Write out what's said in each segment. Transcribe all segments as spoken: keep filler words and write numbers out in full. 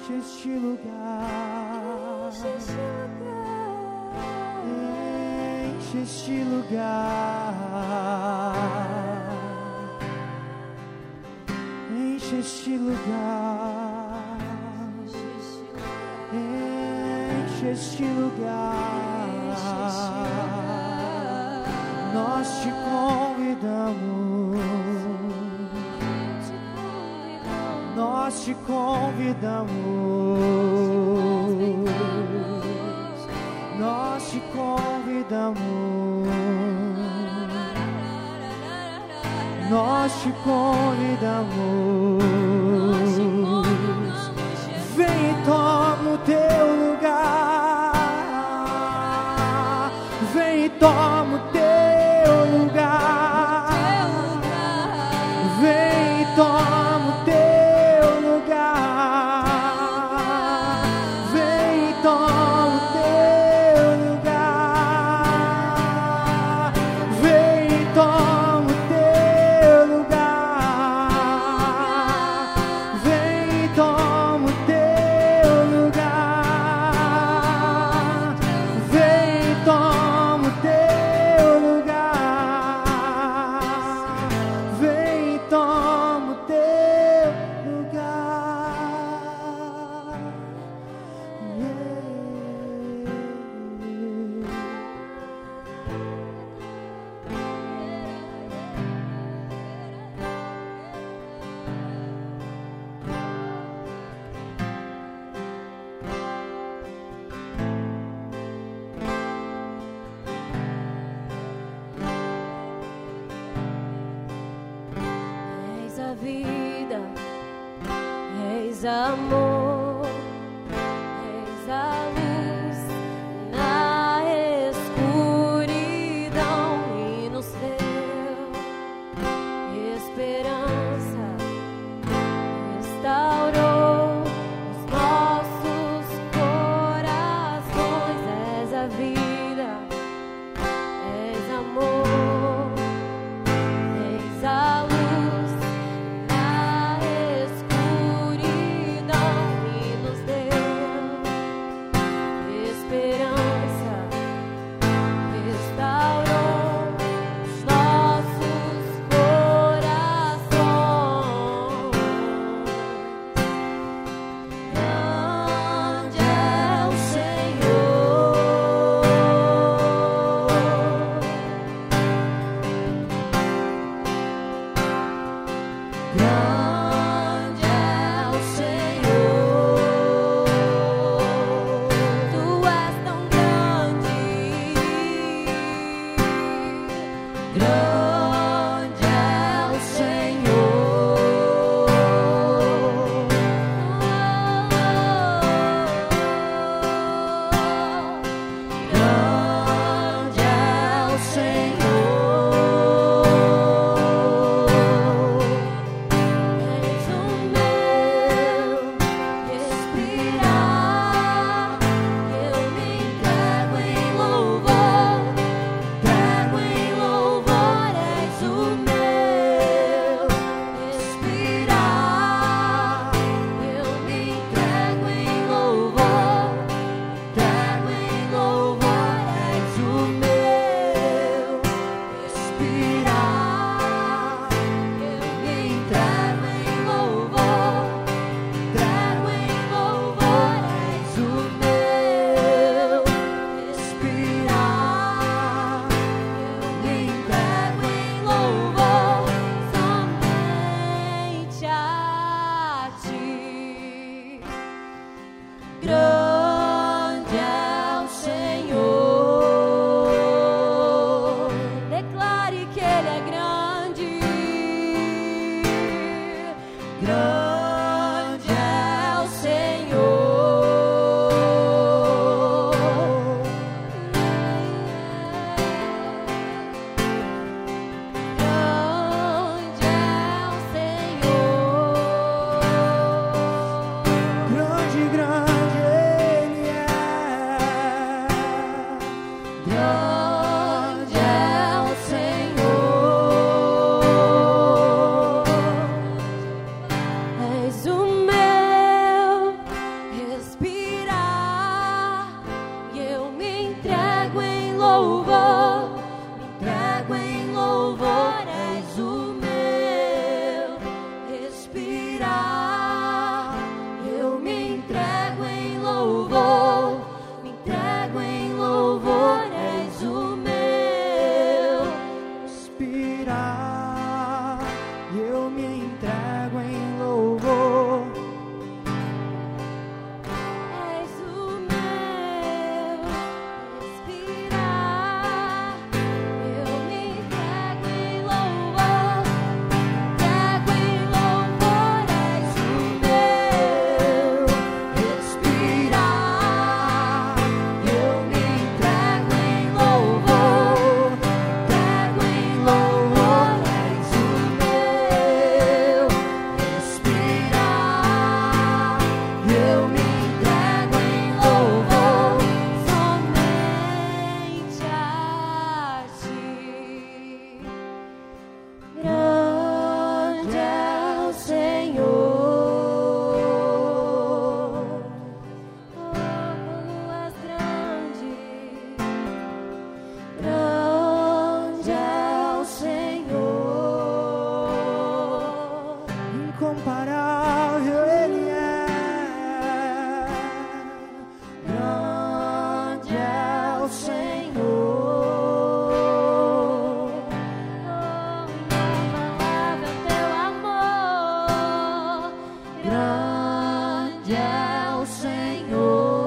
Enche este lugar. Enche este lugar. Enche este lugar. Enche este lugar. Nós te convidamos. Nós te convidamos. Nós te convidamos. Nós te convidamos. Vem e toma o teu lugar. Vem e toma o teu lugar. Vem e toma o teu lugar. Vem e toma o teu lugar. Vem e toma o teu lugar. Vem e toma o teu lugar. Vem e toma o teu lugar. Vem e toma o teu lugar. Yeah. És a vida, és amor, és a luz na escuridão e no céu. Esperança restaurou os nossos corações. És a vida, és amor, és a luz na escuridão é o Senhor.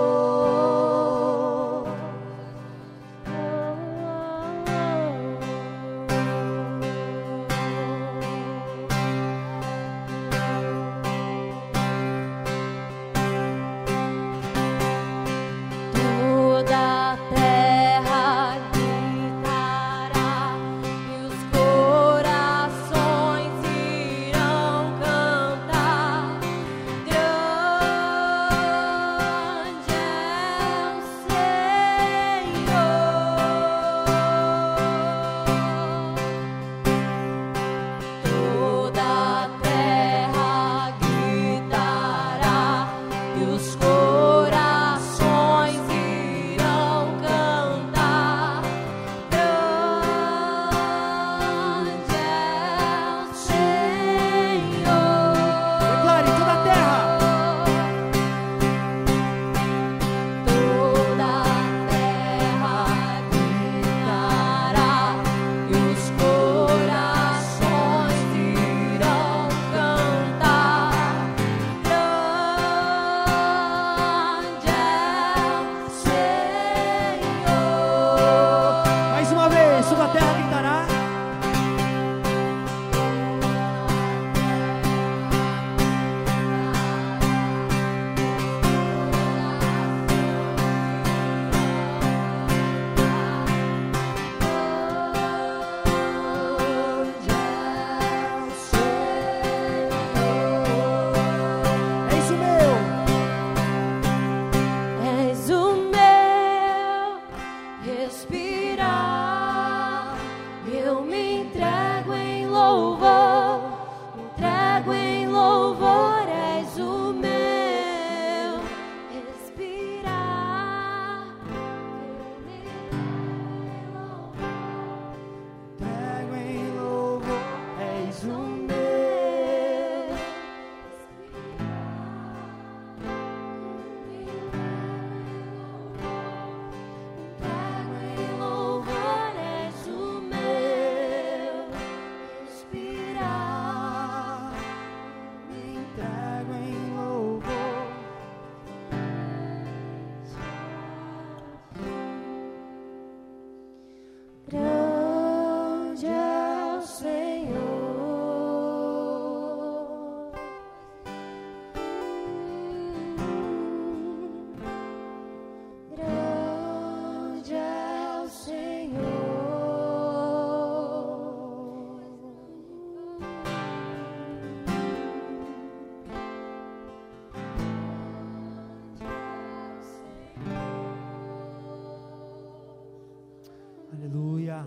Aleluia.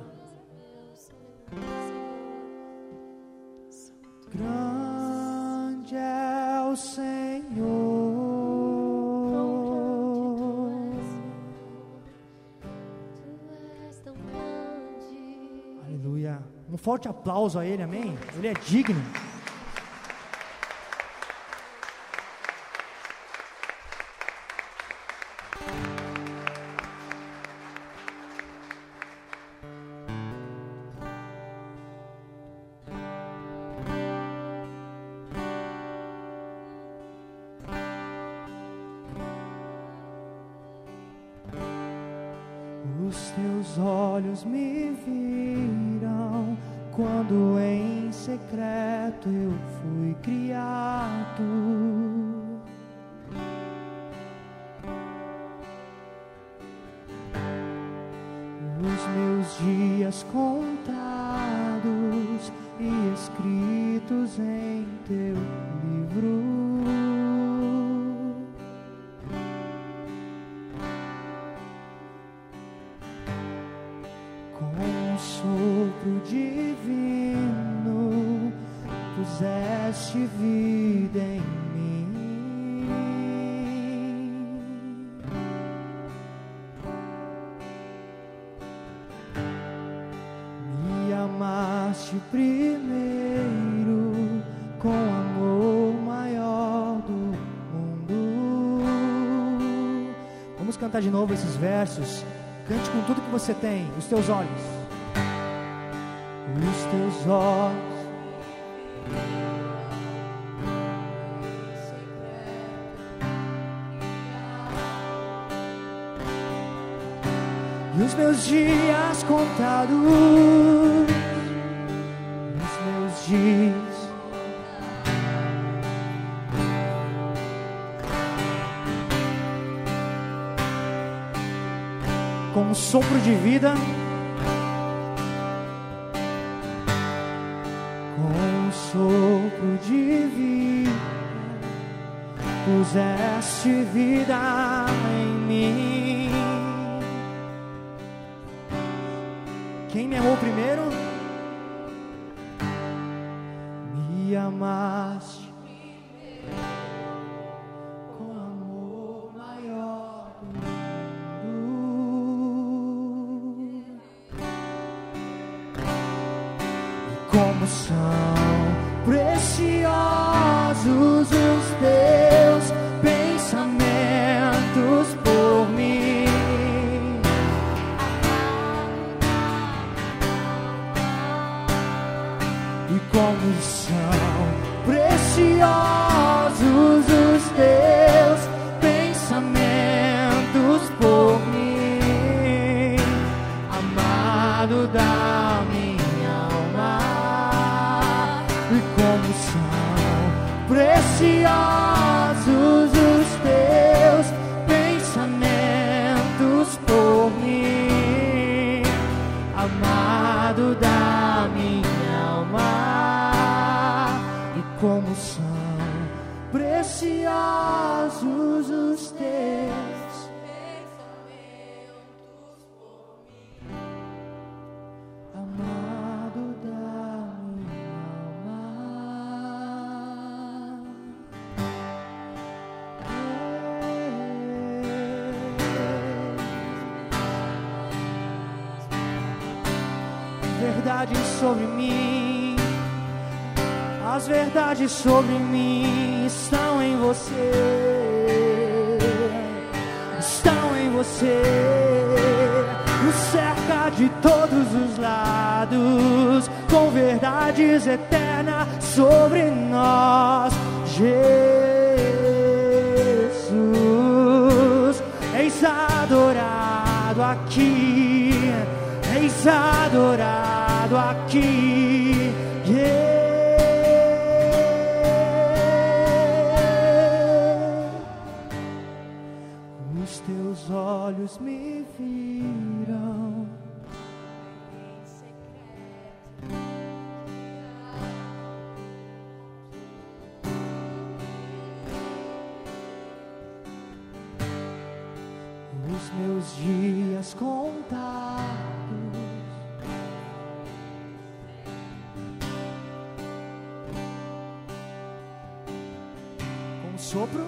Grande é o Senhor. Aleluia. Um forte aplauso a Ele, amém? Ele é digno. Os teus olhos me viram quando em secreto eu fui criado. Os meus dias contados e escritos em teu livro. Sopro divino, puseste vida em mim. Me amaste primeiro com amor maior do mundo. Vamos cantar de novo esses versos. Cante com tudo que você tem, os teus olhos. Os teus olhos os meus dias contados, os meus dias. Com um sopro de vida, com um sopro de vida, puseste vida em mim. Quem me amou primeiro? Me amaste com amor maior do mundo. E como são preciosos os teus pensamentos por mim. E como são preciosos os teus pensamentos por mim, amado da minha alma. E como são preciosos os teus pensamentos por mim, amado da minha alma. E como são preciosos os teus pensamentos por mim, amado da minha alma. Verdades sobre mim, as verdades sobre mim estão em você, estão em você, nos cerca de todos os lados, com verdades eternas sobre nós, Jesus. Eis adorado aqui, eis adorado aqui, yeah. Os teus olhos me viram em secreto, os meus dias contados, com um sopro,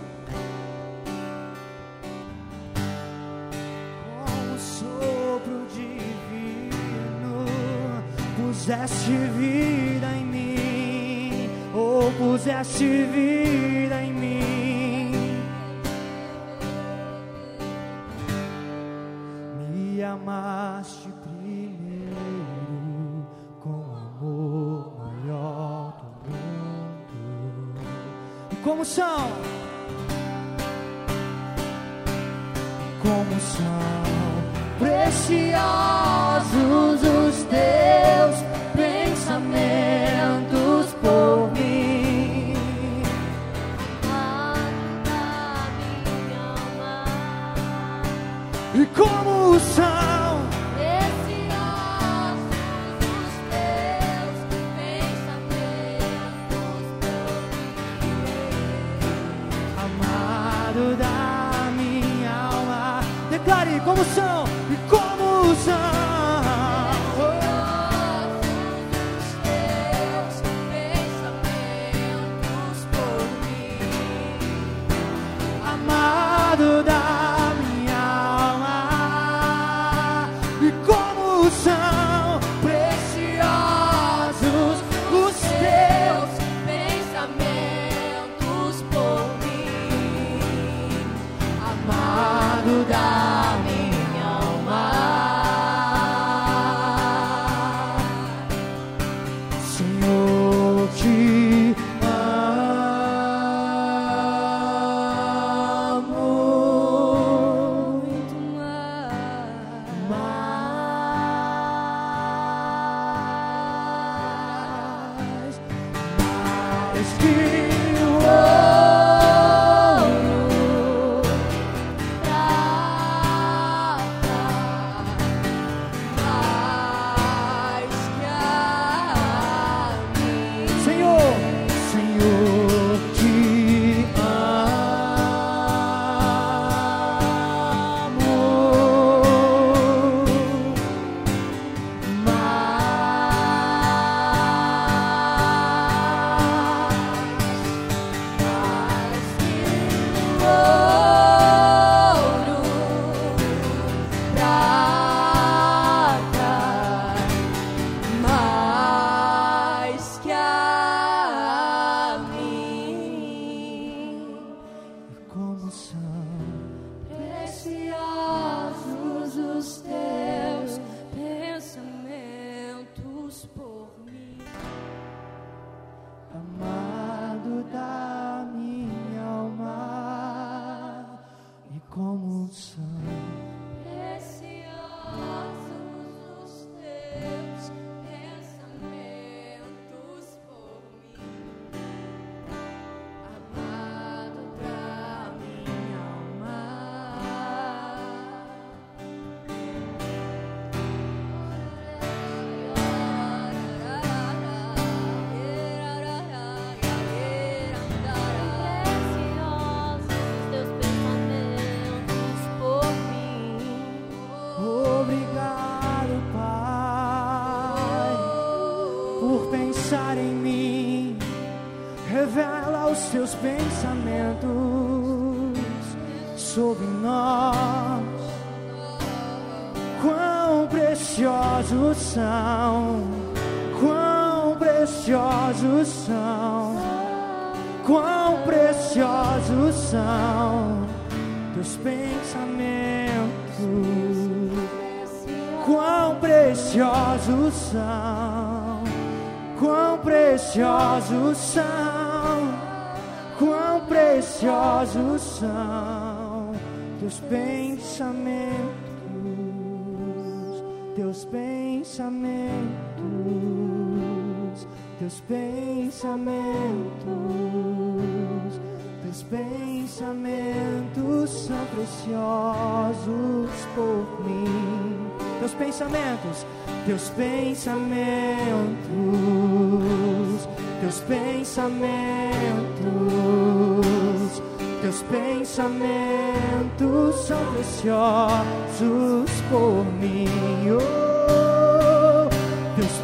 com um sopro divino, puseste vida em mim, oh, puseste vida em mim. Me amaste primeiro com amor maior do mundo. E como são? Como são preciosos os teus pensamentos por mim, amado da minha alma. E como são preciosos os teus pensamentos por mim, amado da minha alma. Declare como são e como são. Amado da minha alma, e como são preciosos os teus pensamentos por mim, amado da minha alma. Senhor, te amo muito mais. como são preciosos os teus pensamentos por mim. Amado da minha alma, e como são Preciosos os teus pensamentos por mim. Amado da minha alma. Preciosos teus pensamentos por mim. obrigado, Pai, por pensar em mim. Revela os teus pensamentos sobre nós. Quão preciosos são, quão preciosos são, quão preciosos são teus pensamentos. Quão preciosos são, quão preciosos são, quão preciosos são teus pensamentos, teus pensamentos, teus pensamentos, teus pensamentos são preciosos por mim. Teus pensamentos, teus pensamentos, teus pensamentos, teus pensamentos são preciosos por mim. Oh, teus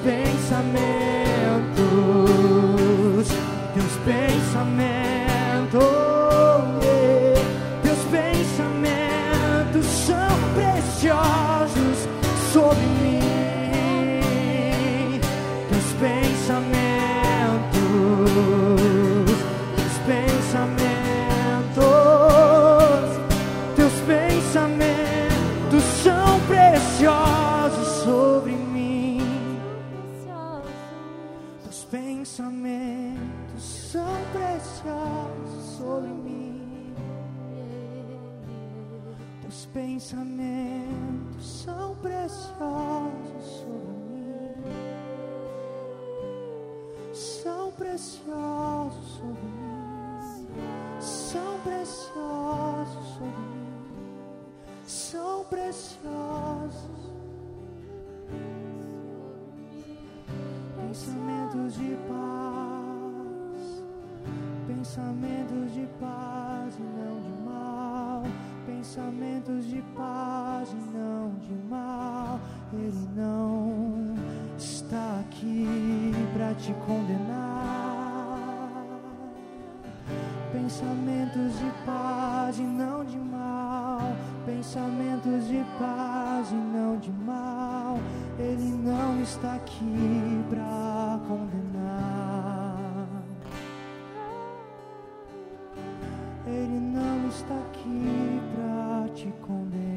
pensamentos, teus pensamentos, yeah. Teus pensamentos são preciosos sobre mim. Teus pensamentos, teus pensamentos, teus pensamentos são preciosos sobre mim. Teus pensamentos são preciosos sobre mim. Teus pensamentos são preciosos sobre mim. São preciosos sobre mim. São preciosos sobre mim. São preciosos. Pensamentos de paz, pensamentos de paz e não de mal. Pensamentos de paz e não de mal. Ele não está aqui para te condenar. Pensamentos de paz e não de mal. Pensamentos de paz e não de mal. Ele não está aqui para condenar. Ele não está aqui para te condenar.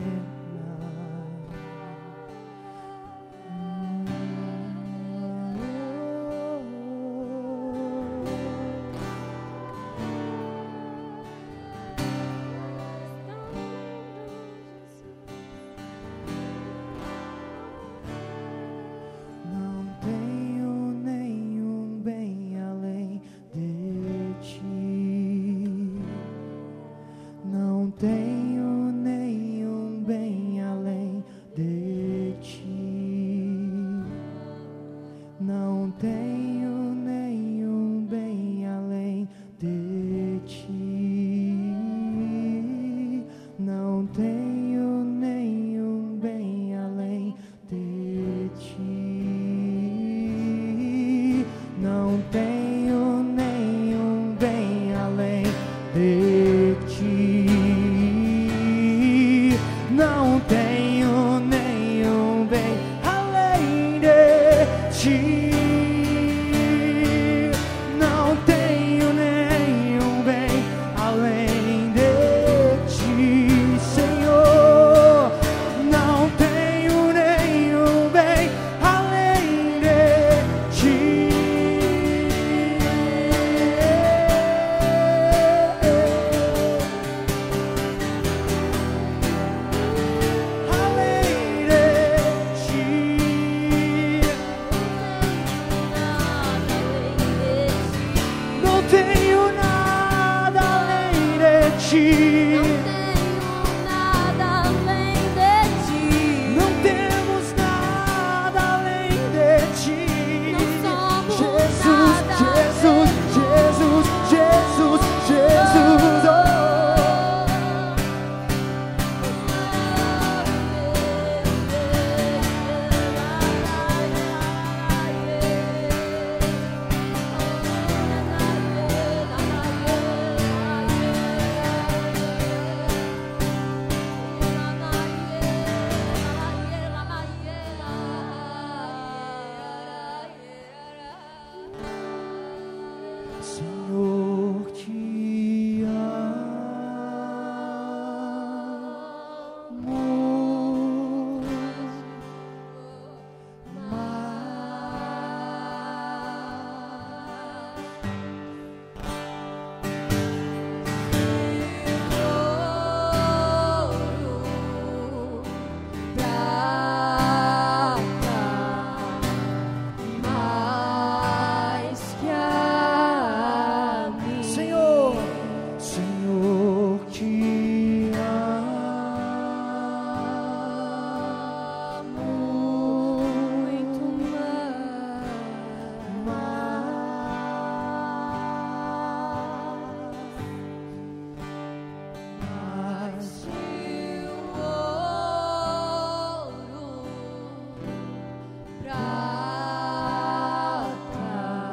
Não tenho nenhum bem além de ti. Não tenho nenhum bem ti. Não tenho nada além de ti. Não temos nada além de ti. Não somos Jesus, nada Jesus, Jesus, Jesus, Jesus. Oh. Senhor, te amo Mais que a mim. Senhor, Senhor, te amo Muito mais. mais ouro, prata,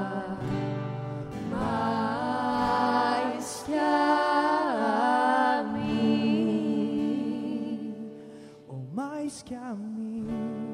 mais que a mim. Ou mais que a mim.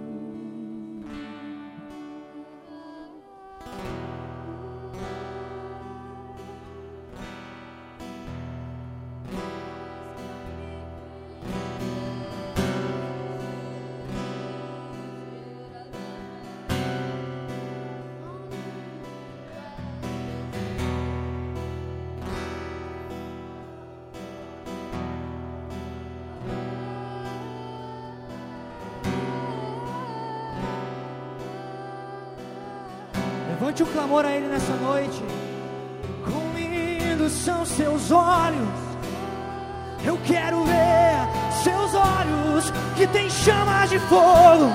Levante o clamor a Ele nessa noite. Quão lindos são seus olhos. Eu quero ver seus olhos que tem chamas de fogo.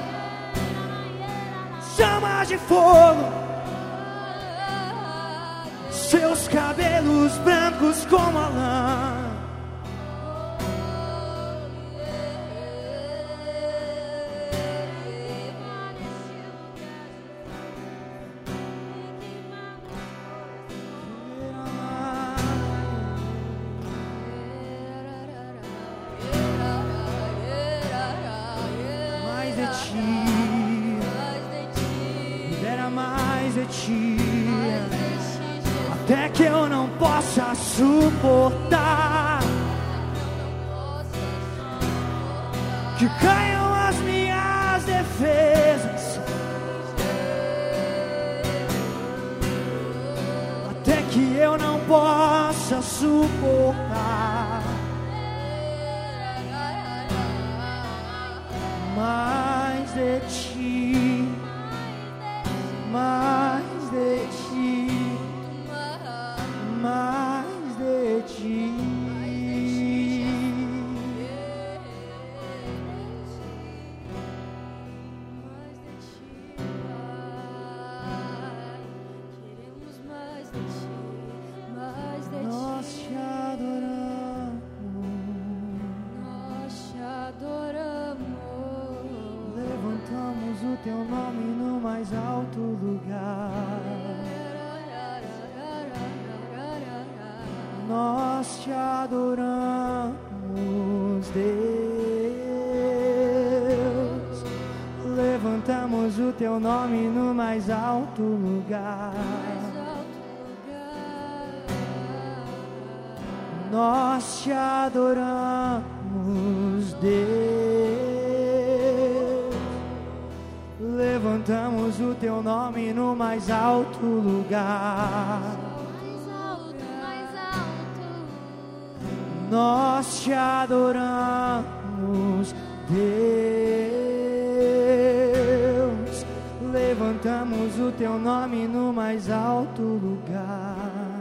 Chamas de fogo. Seus cabelos brancos como a lã. Mais de ti, me dera mais de ti, até que eu não possa suportar, que caiam as minhas defesas, até que eu não possa suportar. Mais de ti, mais de ti, mais de ti. Queremos mais de ti, mais de Nós ti. te adoramos, Nós te adoramos. levantamos o teu nome no mais alto lugar. Nós te adoramos, Deus. Levantamos o teu nome no mais alto lugar. Nós te adoramos, Deus. Levantamos o teu nome no mais alto lugar. Mais alto, mais alto. Nós te adoramos, Deus. Levantamos o teu nome no mais alto lugar.